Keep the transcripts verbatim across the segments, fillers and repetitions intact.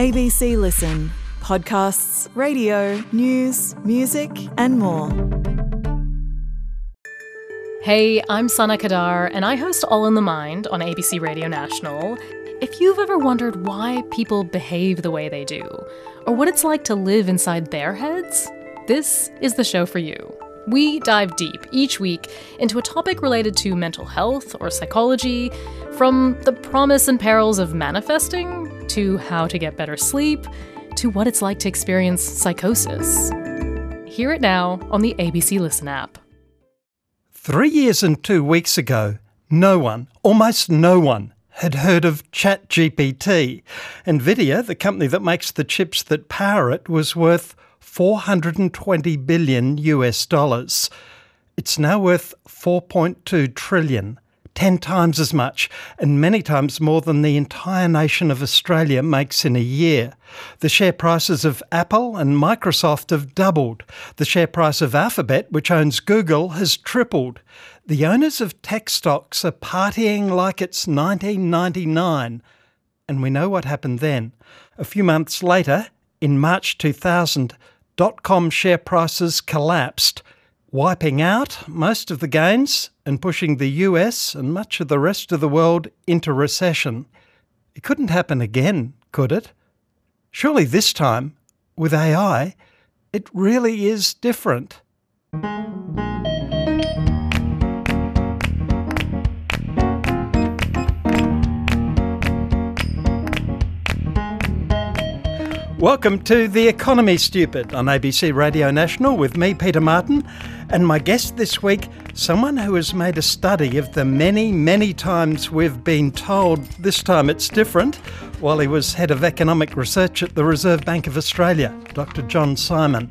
A B C Listen. Podcasts, radio, news, music and more. Hey, I'm Sana Kadar, and I host All in the Mind on A B C Radio National. If you've ever wondered why people behave the way they do, or what it's like to live inside their heads, this is the show for you. We dive deep each week into a topic related to mental health or psychology, from the promise and perils of manifesting, to how to get better sleep, to what it's like to experience psychosis. Hear it now on the A B C Listen app. Three years and two weeks ago, no one, almost no one, had heard of ChatGPT. NVIDIA, the company that makes the chips that power it, was worth four hundred twenty billion US dollars. It's now worth four point two trillion, ten times as much, and many times more than the entire nation of Australia makes in a year. The share prices of Apple and Microsoft have doubled. The share price of Alphabet, which owns Google, has tripled. The owners of tech stocks are partying like it's nineteen ninety-nine. And we know what happened then. A few months later, in March two thousand, dot-com share prices collapsed, wiping out most of the gains and pushing the U S and much of the rest of the world into recession. It couldn't happen again, could it? Surely this time, with A I, it really is different. Welcome to The Economy Stupid on A B C Radio National with me, Peter Martin, and my guest this week, someone who has made a study of the many, many times we've been told this time it's different, while he was Head of Economic Research at the Reserve Bank of Australia, Doctor John Simon,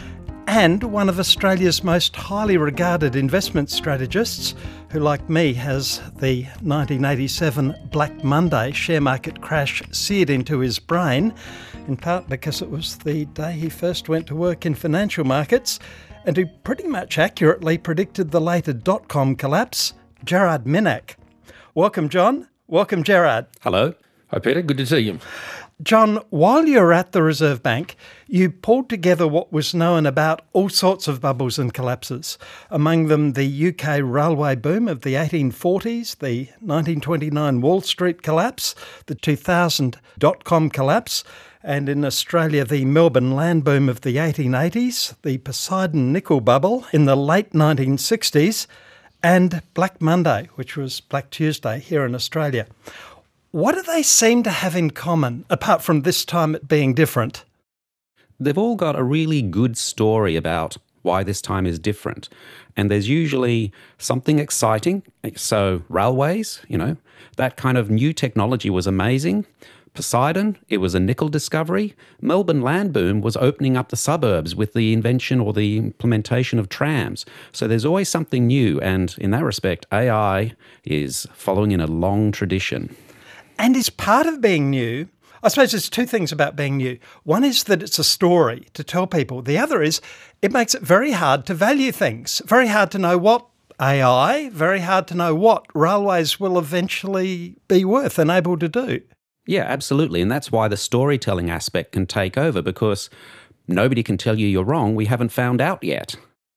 and one of Australia's most highly regarded investment strategists, who, like me, has the nineteen eighty-seven Black Monday share market crash seared into his brain, in part because it was the day he first went to work in financial markets, and who pretty much accurately predicted the later dot-com collapse, Gerard Minack. Welcome, John. Welcome, Gerard. Hello. Hi, Peter. Good to see you. John, while you were at the Reserve Bank, you pulled together what was known about all sorts of bubbles and collapses, among them the U K railway boom of the eighteen forties, the nineteen twenty-nine Wall Street collapse, the two thousand dot-com collapse, and in Australia the Melbourne land boom of the eighteen eighties, the Poseidon nickel bubble in the late nineteen sixties, and Black Monday, which was Black Tuesday here in Australia. What do they seem to have in common, apart from this time it being different? They've all got a really good story about why this time is different. And there's usually something exciting. So railways, you know, that kind of new technology was amazing. Poseidon, it was a nickel discovery. Melbourne land boom was opening up the suburbs with the invention or the implementation of trams. So there's always something new. And in that respect, A I is following in a long tradition. And is part of being new, I suppose there's two things about being new. One is that it's a story to tell people. The other is it makes it very hard to value things, very hard to know what A I, very hard to know what railways will eventually be worth and able to do. Yeah, absolutely. And that's why the storytelling aspect can take over, because nobody can tell you you're wrong. We haven't found out yet.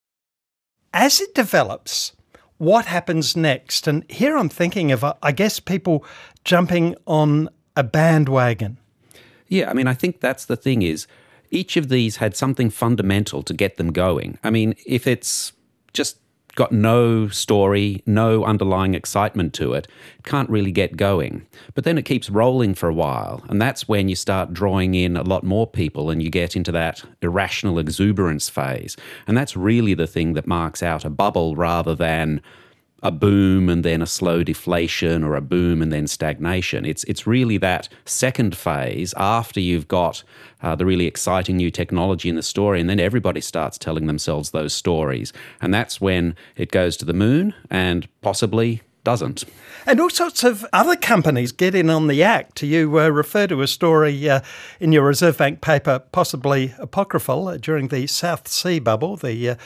As it develops, what happens next? And here I'm thinking of, I guess, people jumping on a bandwagon. Yeah, I mean, I think that's the thing is each of these had something fundamental to get them going. I mean, if it's just got no story, no underlying excitement to it, it can't really get going. But then it keeps rolling for a while, and that's when you start drawing in a lot more people and you get into that irrational exuberance phase. And that's really the thing that marks out a bubble rather than a boom and then a slow deflation or a boom and then stagnation. It's it's really that second phase after you've got uh, the really exciting new technology in the story, and then everybody starts telling themselves those stories. And that's when it goes to the moon and possibly doesn't. And all sorts of other companies get in on the act. You uh, refer to a story uh, in your Reserve Bank paper, possibly apocryphal, uh, during the South Sea bubble, the uh,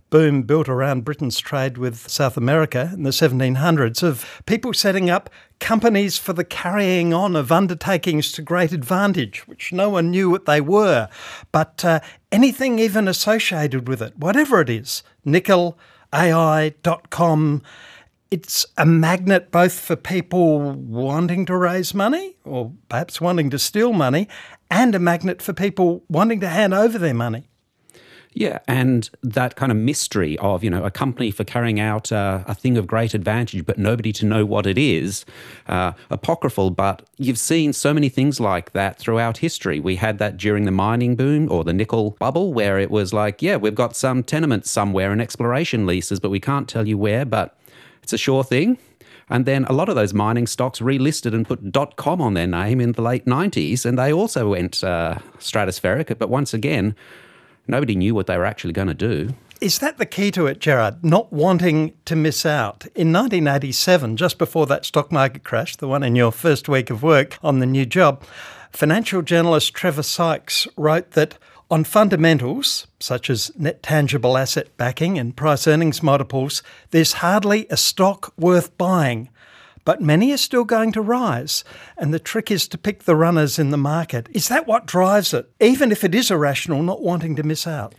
boom built around Britain's trade with South America in the seventeen hundreds of people setting up companies for the carrying on of undertakings to great advantage, which no one knew what they were. But uh, anything even associated with it, whatever it is, nickel, A I dot com, it's a magnet both for people wanting to raise money or perhaps wanting to steal money, and a magnet for people wanting to hand over their money. Yeah, and that kind of mystery of, you know, a company for carrying out uh, a thing of great advantage, but nobody to know what it is, uh, apocryphal, but you've seen so many things like that throughout history. We had that during the mining boom or the nickel bubble, where it was like, yeah, we've got some tenements somewhere and exploration leases, but we can't tell you where, but it's a sure thing. And then a lot of those mining stocks relisted and put .com on their name in the late nineties, and they also went uh, stratospheric, but once again, nobody knew what they were actually going to do. Is that the key to it, Gerard? Not wanting to miss out. In nineteen eighty-seven, just before that stock market crash, the one in your first week of work on the new job, financial journalist Trevor Sykes wrote that on fundamentals, such as net tangible asset backing and price earnings multiples, there's hardly a stock worth buying. But many are still going to rise, and the trick is to pick the runners in the market. Is that what drives it, even if it is irrational, not wanting to miss out?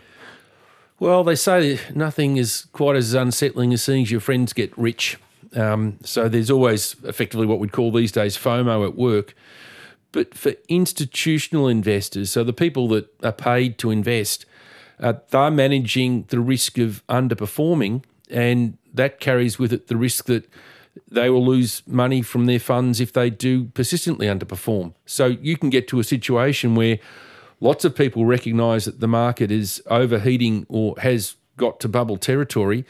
Well, they say nothing is quite as unsettling as seeing your friends get rich. Um, so there's always effectively what we'd call these days FOMO at work. But for institutional investors, so the people that are paid to invest, uh, they're managing the risk of underperforming, and that carries with it the risk that they will lose money from their funds if they do persistently underperform. So you can get to a situation where lots of people recognise that the market is overheating or has got to bubble territory,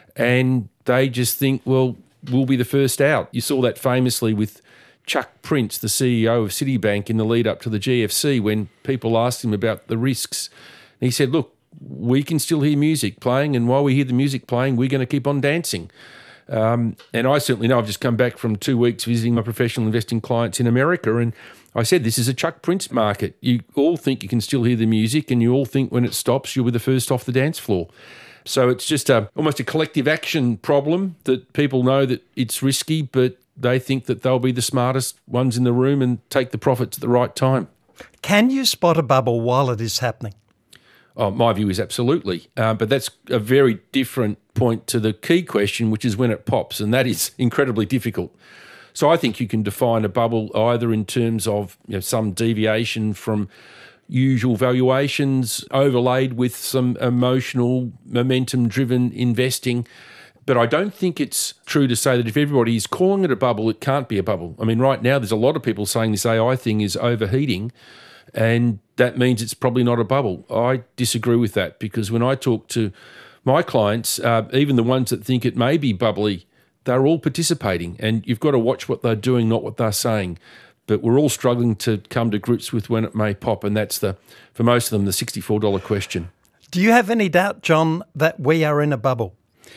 and they just think, well, we'll be the first out. You saw that famously with Chuck Prince, the C E O of Citibank, in the lead up to the G F C, when people asked him about the risks. And he said, look, we can still hear music playing, and while we hear the music playing, we're going to keep on dancing. Um, and I certainly know, I've just come back from two weeks visiting my professional investing clients in America, and I said, this is a Chuck Prince market. You all think you can still hear the music, and you all think when it stops, you'll be the first off the dance floor. So it's just a, almost a collective action problem that people know that it's risky, but they think that they'll be the smartest ones in the room and take the profits at the right time. Can you spot a bubble while it is happening? Oh, my view is absolutely. Uh, but that's a very different point to the key question, which is when it pops, and that is incredibly difficult. So I think you can define a bubble either in terms of, you know, some deviation from usual valuations overlaid with some emotional, momentum-driven investing. But I don't think it's true to say that if everybody is calling it a bubble, it can't be a bubble. I mean, right now there's a lot of people saying this A I thing is overheating, and that means it's probably not a bubble. I disagree with that, because when I talk to my clients, uh, even the ones that think it may be bubbly, they're all participating, and you've got to watch what they're doing, not what they're saying. But we're all struggling to come to grips with when it may pop, and that's, the for most of them, the sixty-four dollars question. Do you have any doubt, John, that we are in a bubble?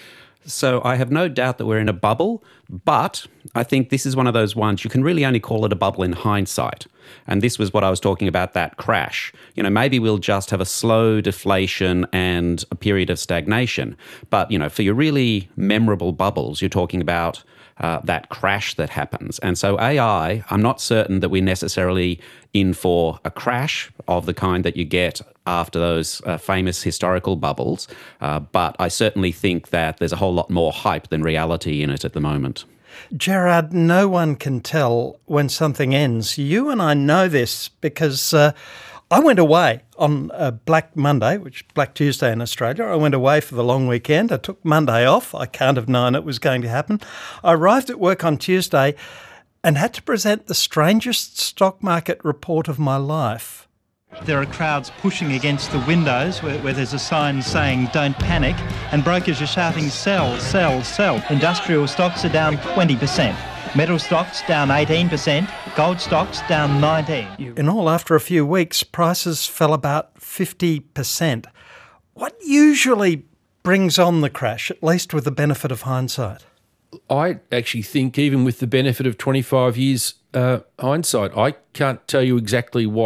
So I have no doubt that we're in a bubble, but I think this is one of those ones you can really only call it a bubble in hindsight. And this was what I was talking about, that crash. You know, maybe we'll just have a slow deflation and a period of stagnation. But, you know, for your really memorable bubbles, you're talking about uh, that crash that happens. And so A I, I'm not certain that we're necessarily in for a crash of the kind that you get after those uh, famous historical bubbles. Uh, but I certainly think that there's a whole lot more hype than reality in it at the moment. Gerard, no one can tell when something ends. You and I know this because uh, I went away on uh, Black Monday, which is Black Tuesday in Australia. I went away for the long weekend. I took Monday off. I can't have known it was going to happen. I arrived at work on Tuesday and had to present the strangest stock market report of my life. There are crowds pushing against the windows where, where there's a sign saying don't panic, and brokers are shouting sell, sell, sell. Industrial stocks are down twenty percent. Metal stocks down eighteen percent. Gold stocks down nineteen percent. In all, after a few weeks, prices fell about fifty percent. What usually brings on the crash, at least with the benefit of hindsight? I actually think, even with the benefit of twenty-five years uh, hindsight, I can't tell you exactly what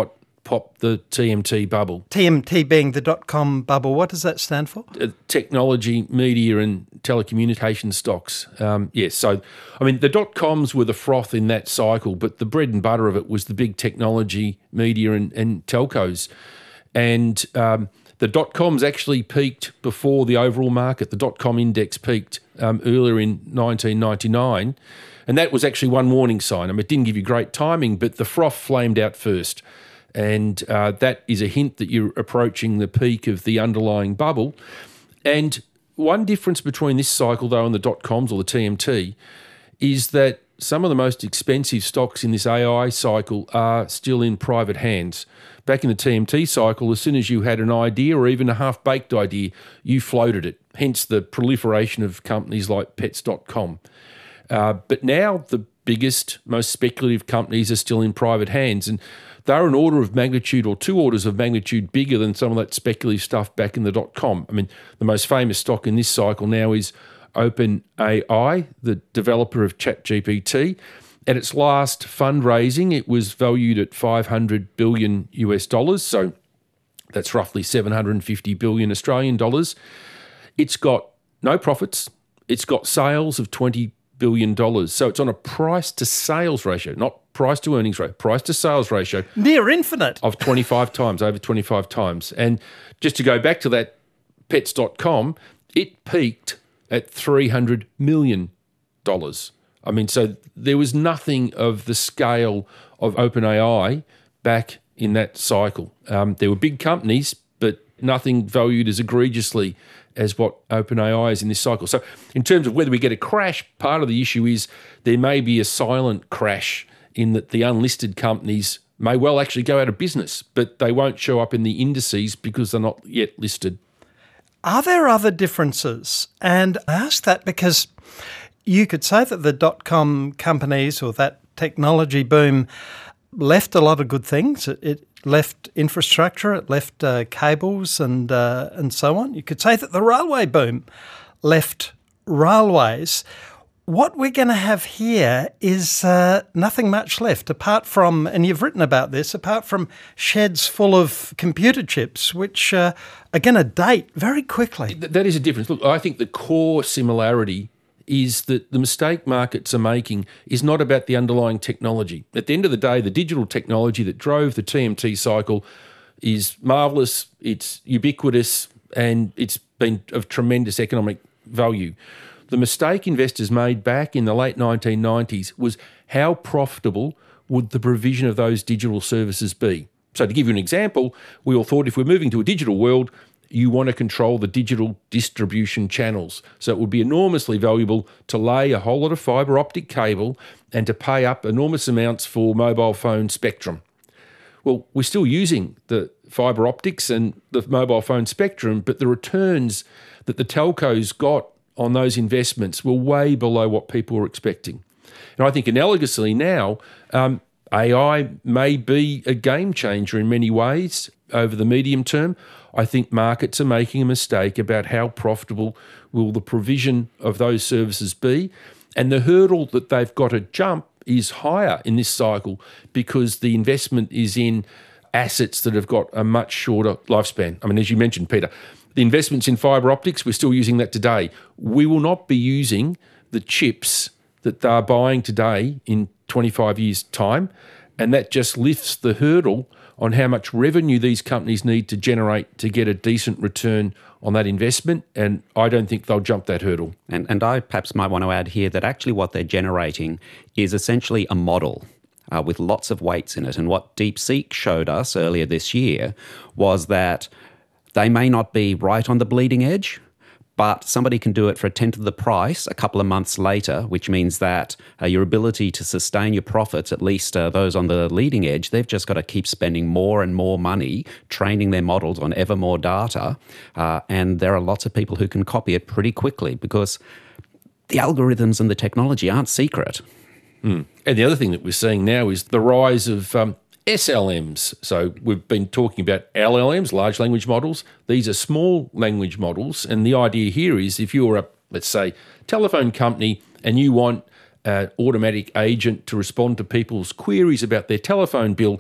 popped the T M T bubble. T M T being the dot-com bubble. What does that stand for? Uh, technology, media and telecommunication stocks. Um, yes, so, I mean, the dot-coms were the froth in that cycle, but the bread and butter of it was the big technology, media and, and telcos. And um, the dot-coms actually peaked before the overall market. The dot-com index peaked um, earlier in nineteen ninety-nine, and that was actually one warning sign. I mean, it didn't give you great timing, but the froth flamed out first. And uh, that is a hint that you're approaching the peak of the underlying bubble. And one difference between this cycle, though, and the dot-coms or the T M T is that some of the most expensive stocks in this A I cycle are still in private hands. Back in the T M T cycle, as soon as you had an idea or even a half-baked idea, you floated it, hence the proliferation of companies like pets dot com. Uh, but now the biggest, most speculative companies are still in private hands, and they're an order of magnitude or two orders of magnitude bigger than some of that speculative stuff back in the dot-com. I mean, the most famous stock in this cycle now is OpenAI, the developer of ChatGPT. At its last fundraising, it was valued at five hundred billion U S dollars, so that's roughly seven hundred fifty billion Australian dollars. It's got no profits. It's got sales of twenty billion dollars. So it's on a price to sales ratio, not price to earnings ratio, price to sales ratio. Near infinite. Of twenty-five times, over twenty-five times. And just to go back to that pets dot com, it peaked at three hundred million dollars. I mean, so there was nothing of the scale of OpenAI back in that cycle. Um, there were big companies, but nothing valued as egregiously as what OpenAI is in this cycle. So in terms of whether we get a crash, part of the issue is there may be a silent crash in that the unlisted companies may well actually go out of business, but they won't show up in the indices because they're not yet listed. Are there other differences? And I ask that because you could say that the dot-com companies or that technology boom left a lot of good things. It, it left infrastructure, it left uh, cables and uh, and so on. You could say that the railway boom left railways. What we're going to have here is uh, nothing much left apart from, and you've written about this, apart from sheds full of computer chips, which uh, are going to date very quickly. That is a difference. Look, I think the core similarity is that the mistake markets are making is not about the underlying technology. At the end of the day, the digital technology that drove the T M T cycle is marvellous, it's ubiquitous, and it's been of tremendous economic value. The mistake investors made back in the late nineteen nineties was how profitable would the provision of those digital services be? So to give you an example, we all thought if we're moving to a digital world, you want to control the digital distribution channels. So it would be enormously valuable to lay a whole lot of fibre optic cable and to pay up enormous amounts for mobile phone spectrum. Well, we're still using the fibre optics and the mobile phone spectrum, but the returns that the telcos got on those investments were way below what people were expecting. And I think analogously now, um, A I may be a game changer in many ways over the medium term. I think markets are making a mistake about how profitable will the provision of those services be. And the hurdle that they've got to jump is higher in this cycle because the investment is in assets that have got a much shorter lifespan. I mean, as you mentioned, Peter, the investments in fibre optics, we're still using that today. We will not be using the chips that they're buying today in twenty-five years' time, and that just lifts the hurdle on how much revenue these companies need to generate to get a decent return on that investment, and I don't think they'll jump that hurdle. And, and I perhaps might want to add here that actually what they're generating is essentially a model uh, with lots of weights in it. And what DeepSeek showed us earlier this year was that they may not be right on the bleeding edge, but somebody can do it for a tenth of the price a couple of months later, which means that uh, your ability to sustain your profits, at least uh, those on the leading edge, they've just got to keep spending more and more money, training their models on ever more data. Uh, and there are lots of people who can copy it pretty quickly because the algorithms and the technology aren't secret. Mm. And the other thing that we're seeing now is the rise of um, S L Ms. So we've been talking about L L Ms, large language models. These are small language models. And the idea here is if you're a, let's say, telephone company and you want an automatic agent to respond to people's queries about their telephone bill,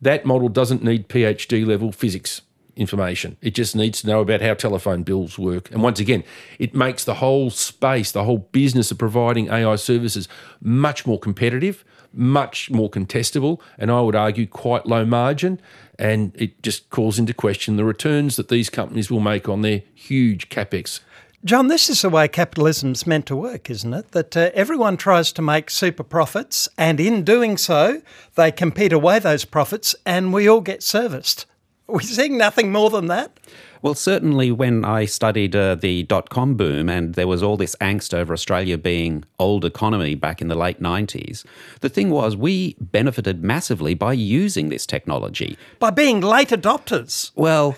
That model doesn't need PhD level physics information. It just needs to know about how telephone bills work. And once again, it makes the whole space, the whole business of providing A I services much more competitive, much more contestable, and I would argue quite low margin. And it just calls into question the returns that these companies will make on their huge capex. John, this is the way capitalism's meant to work, isn't it? That uh, everyone tries to make super profits, and in doing so, they compete away those profits, and we all get serviced. Are we seeing nothing more than that? Well, certainly when I studied uh, the dot-com boom and there was all this angst over Australia being old economy back in the late nineties, the thing was we benefited massively by using this technology. By being late adopters. Well,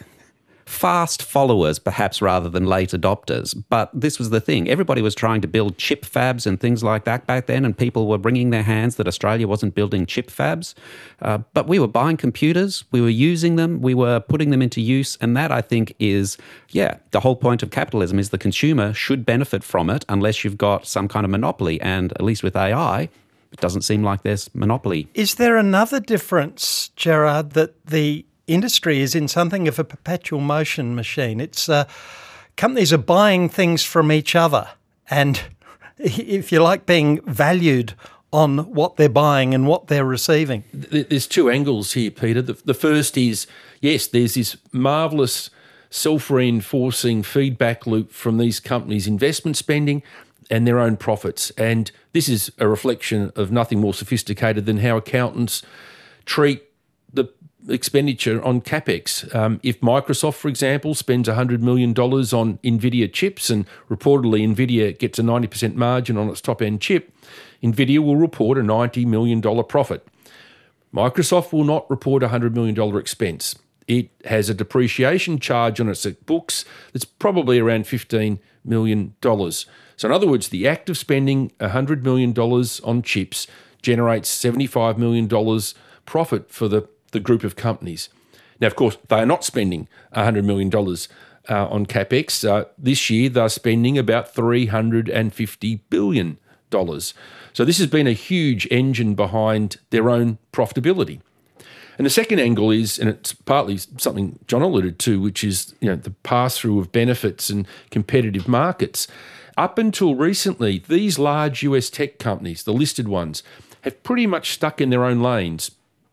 fast followers perhaps rather than late adopters. But this was the thing. Everybody was trying to build chip fabs and things like that back then, and people were wringing their hands that Australia wasn't building chip fabs. Uh, but we were buying computers, we were using them, we were putting them into use, and that, I think, is, yeah, the whole point of capitalism is the consumer should benefit from it unless you've got some kind of monopoly, and at least with A I, it doesn't seem like there's monopoly. Is there another difference, Gerard, that the industry is in something of a perpetual motion machine? It's uh, companies are buying things from each other and, if you like, being valued on what they're buying and what they're receiving. There's two angles here, Peter. The, the first is, yes, there's this marvellous self-reinforcing feedback loop from these companies' investment spending and their own profits. And this is a reflection of nothing more sophisticated than how accountants treat the expenditure on capex. Um, if Microsoft, for example, spends one hundred million dollars on NVIDIA chips and reportedly NVIDIA gets a ninety percent margin on its top-end chip, NVIDIA will report a ninety million dollars profit. Microsoft will not report a one hundred million dollars expense. It has a depreciation charge on its books that's probably around fifteen million dollars. So in other words, the act of spending one hundred million dollars on chips generates seventy-five million dollars profit for the the group of companies. Now, of course, they are not spending one hundred million dollars uh, on capex. Uh, this year, they're spending about three hundred fifty billion dollars. So this has been a huge engine behind their own profitability. And the second angle is, and it's partly something John alluded to, which is, you know, the pass-through of benefits and competitive markets. Up until recently, these large U S tech companies, the listed ones, have pretty much stuck in their own lanes.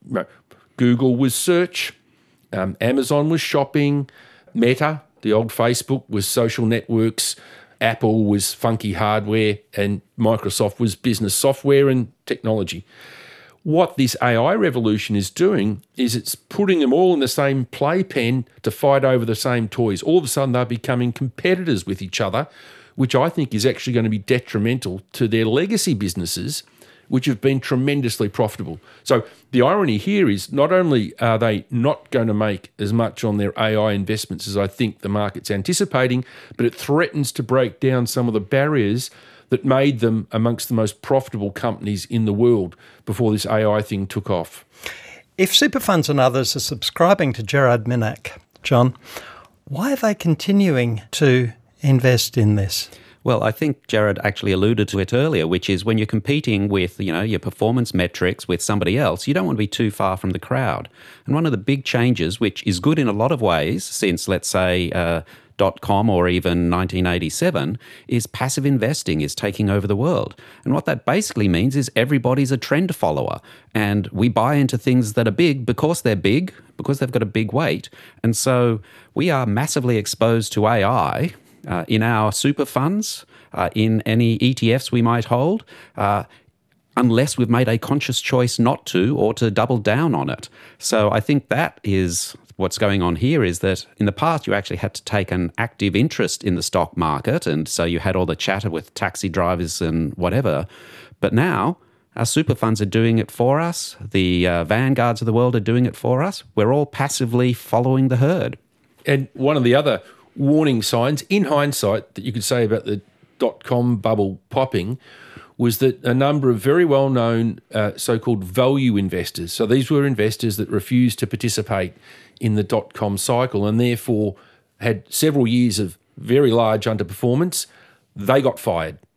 Google was search, um, Amazon was shopping, Meta, the old Facebook, was social networks, Apple was funky hardware, and Microsoft was business software and technology. What this A I revolution is doing is it's putting them all in the same playpen to fight over the same toys. All of a sudden, they're becoming competitors with each other, which I think is actually going to be detrimental to their legacy businesses, which have been tremendously profitable. So the irony here is not only are they not going to make as much on their A I investments as I think the market's anticipating, but it threatens to break down some of the barriers that made them amongst the most profitable companies in the world before this A I thing took off. If super funds and others are subscribing to Gerard Minack, John, why are they continuing to invest in this? Well, I think Gerard actually alluded to it earlier, which is when you're competing with, you know, your performance metrics with somebody else, you don't want to be too far from the crowd. And one of the big changes, which is good in a lot of ways since, let's say, uh, dot-com or even nineteen eighty-seven, is passive investing is taking over the world. And what that basically means is everybody's a trend follower. And we buy into things that are big because they're big, because they've got a big weight. And so we are massively exposed to A I Uh, in our super funds, uh, in any E T Fs we might hold, uh, unless we've made a conscious choice not to or to double down on it. So I think that is what's going on here, is that in the past you actually had to take an active interest in the stock market, and so you had all the chatter with taxi drivers and whatever. But now our super funds are doing it for us. The uh, Vanguards of the world are doing it for us. We're all passively following the herd. And one of the other warning signs, in hindsight, that you could say about the dot-com bubble popping was that a number of very well-known uh, so-called value investors, so these were investors that refused to participate in the dot-com cycle and therefore had several years of very large underperformance, they got fired.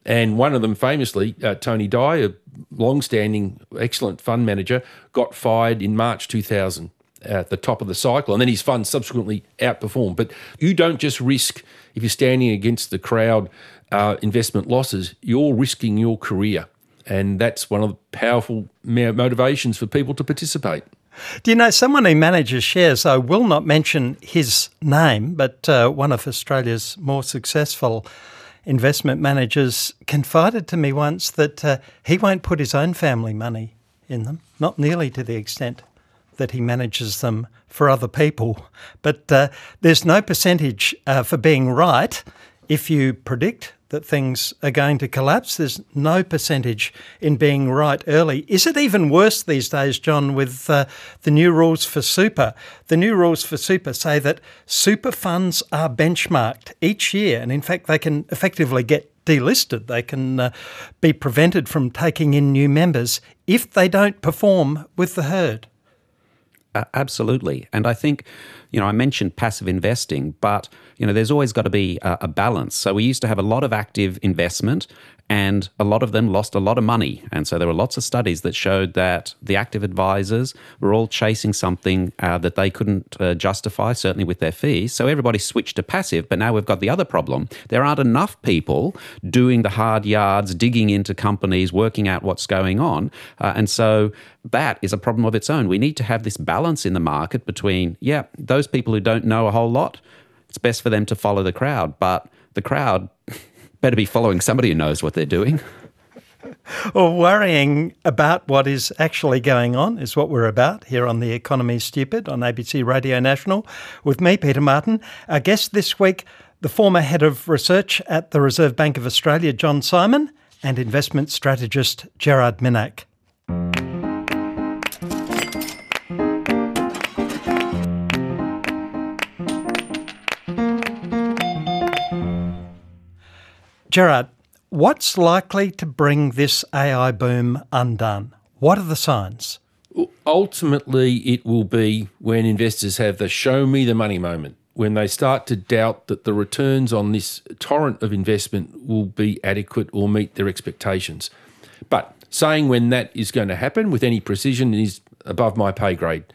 And one of them famously, uh, Tony Dye, a long-standing, excellent fund manager, got fired in March two thousand at the top of the cycle, and then his fund subsequently outperformed. But you don't just risk, if you're standing against the crowd, uh, investment losses, you're risking your career. And that's one of the powerful motivations for people to participate. Do you know someone who manages shares? I will not mention his name, but uh, one of Australia's more successful investment managers confided to me once that uh, he won't put his own family money in them, not nearly to the extent that he manages them for other people. But uh, there's no percentage uh, for being right if you predict that things are going to collapse. There's no percentage in being right early. Is it even worse these days, John, with uh, the new rules for super? The new rules for super say that super funds are benchmarked each year, and in fact they can effectively get delisted. They can uh, be prevented from taking in new members if they don't perform with the herd. Uh, absolutely. And I think, you know, I mentioned passive investing, but, you know, there's always got to be a, a balance. So we used to have a lot of active investment, and a lot of them lost a lot of money. And so there were lots of studies that showed that the active advisors were all chasing something uh, that they couldn't uh, justify, certainly with their fees. So everybody switched to passive. But now we've got the other problem. There aren't enough people doing the hard yards, digging into companies, working out what's going on. Uh, and so that is a problem of its own. We need to have this balance in the market between, yeah, those people who don't know a whole lot, it's best for them to follow the crowd. But the crowd better be following somebody who knows what they're doing. Well, worrying about what is actually going on is what we're about here on The Economy Stupid on A B C Radio National with me, Peter Martin. Our guest this week, the former head of research at the Reserve Bank of Australia, John Simon, and investment strategist Gerard Minack. Gerard, what's likely to bring this A I boom undone? What are the signs? Ultimately, it will be when investors have the show me the money moment, when they start to doubt that the returns on this torrent of investment will be adequate or meet their expectations. But saying when that is going to happen with any precision is above my pay grade.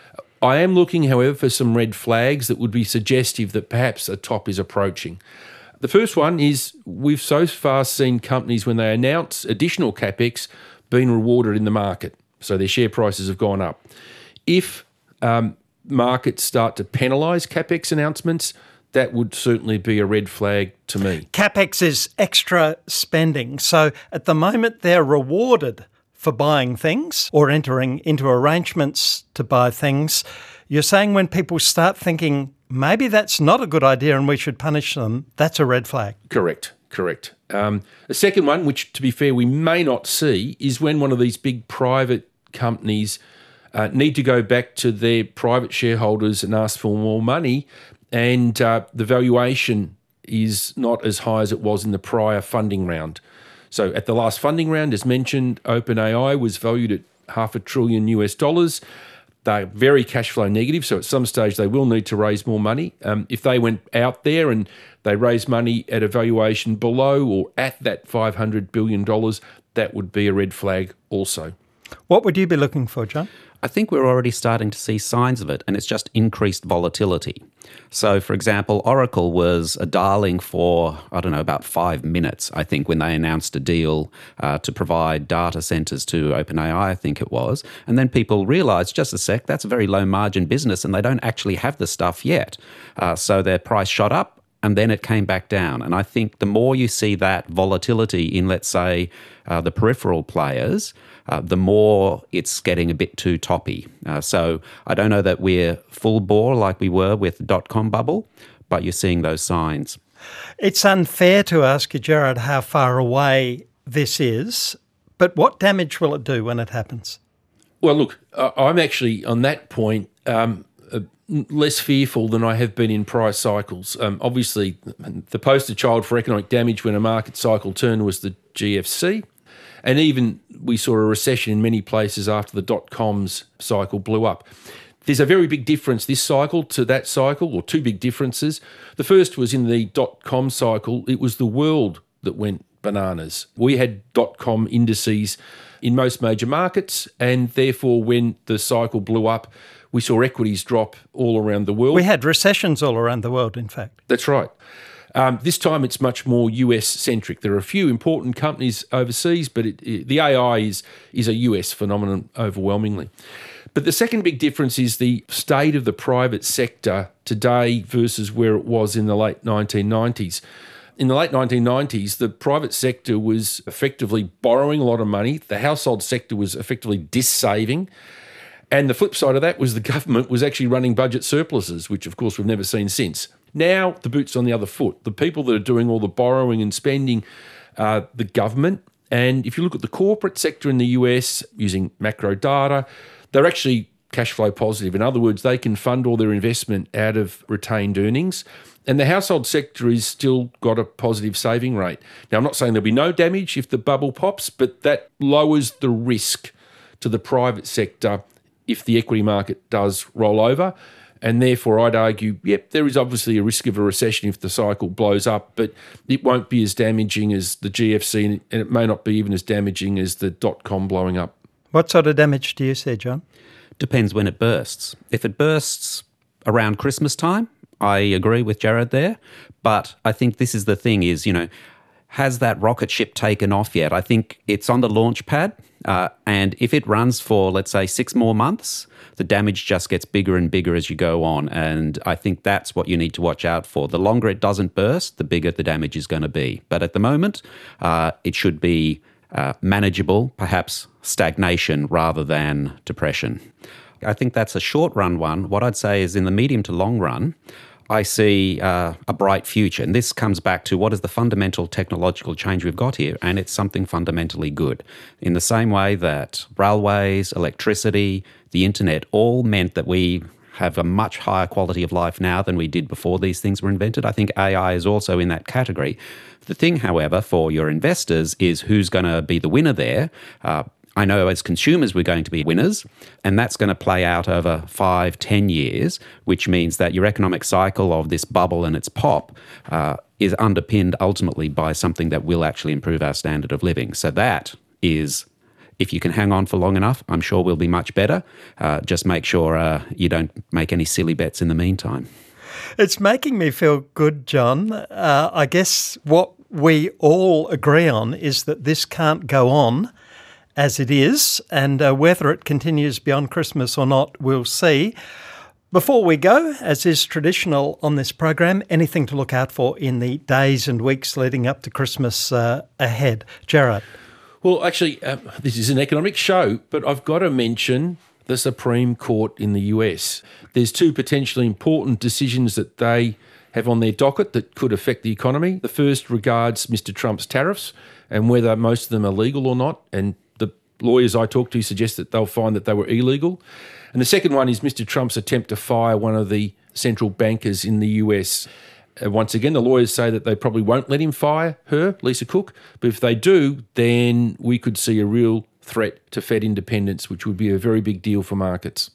I am looking, however, for some red flags that would be suggestive that perhaps a top is approaching. The first one is we've so far seen companies, when they announce additional capex, being rewarded in the market. So their share prices have gone up. If um, markets start to penalise capex announcements, that would certainly be a red flag to me. Capex is extra spending. So at the moment they're rewarded for buying things or entering into arrangements to buy things. You're saying when people start thinking, maybe that's not a good idea and we should punish them, that's a red flag. Correct, correct. Um, the second one, which to be fair we may not see, is when one of these big private companies uh, need to go back to their private shareholders and ask for more money, and uh, the valuation is not as high as it was in the prior funding round. So at the last funding round, as mentioned, OpenAI was valued at half a trillion U S dollars. They're very cash flow negative, so at some stage they will need to raise more money. Um, if they went out there and they raised money at a valuation below or at that five hundred billion dollars, that would be a red flag also. What would you be looking for, John? I think we're already starting to see signs of it, and it's just increased volatility. So, for example, Oracle was a darling for, I don't know, about five minutes, I think, when they announced a deal uh, to provide data centers to OpenAI, I think it was. And then people realized, just a sec, that's a very low margin business, and they don't actually have the stuff yet. Uh, so their price shot up, and then it came back down. And I think the more you see that volatility in, let's say, uh, the peripheral players, uh, the more it's getting a bit too toppy. Uh, so I don't know that we're full bore like we were with the dot-com bubble, but you're seeing those signs. It's unfair to ask you, Gerard, how far away this is, but what damage will it do when it happens? Well, look, I'm actually on that point um, uh, less fearful than I have been in prior cycles. Um, obviously, the poster child for economic damage when a market cycle turned was the G F C. And even we saw a recession in many places after the dot-coms cycle blew up. There's a very big difference this cycle to that cycle, or two big differences. The first was in the dot-com cycle, it was the world that went bananas. We had dot-com indices in most major markets, and therefore when the cycle blew up, we saw equities drop all around the world. We had recessions all around the world, in fact. That's right. Um, this time it's much more U S-centric. There are a few important companies overseas, but it, it, the A I is, is a U S phenomenon overwhelmingly. But the second big difference is the state of the private sector today versus where it was in the late nineteen nineties. In the late nineteen nineties, the private sector was effectively borrowing a lot of money. The household sector was effectively dis-saving. And the flip side of that was the government was actually running budget surpluses, which of course we've never seen since. Now the boot's on the other foot. The people that are doing all the borrowing and spending are the government. And if you look at the corporate sector in the U S using macro data, they're actually cash flow positive. In other words, they can fund all their investment out of retained earnings. And the household sector is still got a positive saving rate. Now, I'm not saying there'll be no damage if the bubble pops, but that lowers the risk to the private sector if the equity market does roll over. And therefore, I'd argue, yep, there is obviously a risk of a recession if the cycle blows up, but it won't be as damaging as the G F C, and it may not be even as damaging as the dot-com blowing up. What sort of damage do you see, John? Depends when it bursts. If it bursts around Christmas time, I agree with Jared there. But I think this is the thing is, you know, has that rocket ship taken off yet? I think it's on the launch pad. Uh, and if it runs for, let's say, six more months, the damage just gets bigger and bigger as you go on. And I think that's what you need to watch out for. The longer it doesn't burst, the bigger the damage is going to be. But at the moment, uh, it should be uh, manageable, perhaps stagnation rather than depression. I think that's a short-run one. What I'd say is in the medium to long run, I see uh, a bright future. And this comes back to what is the fundamental technological change we've got here, and it's something fundamentally good. In the same way that railways, electricity, the internet all meant that we have a much higher quality of life now than we did before these things were invented. I think A I is also in that category. The thing, however, for your investors is who's going to be the winner there. Uh, I know as consumers we're going to be winners, and that's going to play out over five, ten years, which means that your economic cycle of this bubble and its pop uh, is underpinned ultimately by something that will actually improve our standard of living. So that is, if you can hang on for long enough, I'm sure we'll be much better. Uh, just make sure uh, you don't make any silly bets in the meantime. It's making me feel good, John. Uh, I guess what we all agree on is that this can't go on as it is, and uh, whether it continues beyond Christmas or not, we'll see. Before we go, as is traditional on this program, anything to look out for in the days and weeks leading up to Christmas uh, ahead? Jared? Well, actually, uh, this is an economic show, but I've got to mention the Supreme Court in the U S. There's two potentially important decisions that they have on their docket that could affect the economy. The first regards Mister Trump's tariffs and whether most of them are legal or not, and lawyers I talk to suggest that they'll find that they were illegal. And the second one is Mister Trump's attempt to fire one of the central bankers in the U S. Uh, once again, the lawyers say that they probably won't let him fire her, Lisa Cook, but if they do, then we could see a real threat to Fed independence, which would be a very big deal for markets.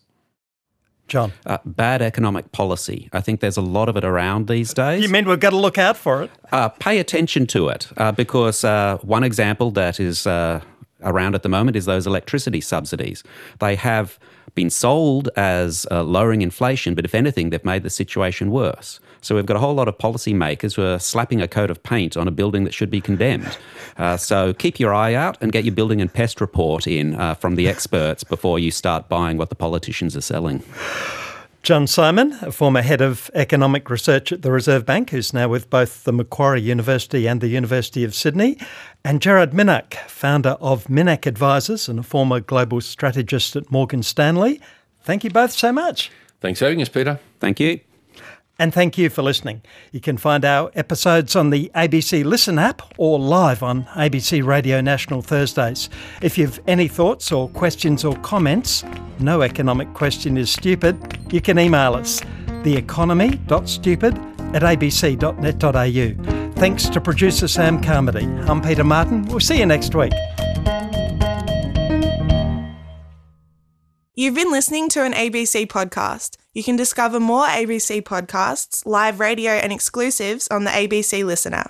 John? Uh, bad economic policy. I think there's a lot of it around these days. You mean we've got to look out for it? Uh, pay attention to it uh, because uh, one example that is Uh, around at the moment is those electricity subsidies. They have been sold as uh, lowering inflation, but if anything, they've made the situation worse. So we've got a whole lot of policymakers who are slapping a coat of paint on a building that should be condemned. Uh, so keep your eye out and get your building and pest report in uh, from the experts before you start buying what the politicians are selling. John Simon, a former head of economic research at the Reserve Bank, who's now with both the Macquarie University and the University of Sydney, and Jared Minack, founder of Minack Advisors and a former global strategist at Morgan Stanley. Thank you both so much. Thanks for having us, Peter. Thank you. And thank you for listening. You can find our episodes on the A B C Listen app or live on A B C Radio National Thursdays. If you've any thoughts or questions or comments, no economic question is stupid, you can email us, theeconomy.stupid at a b c dot net dot a u. Thanks to producer Sam Carmody. I'm Peter Martin. We'll see you next week. You've been listening to an A B C podcast. You can discover more A B C podcasts, live radio and exclusives on the A B C Listen app.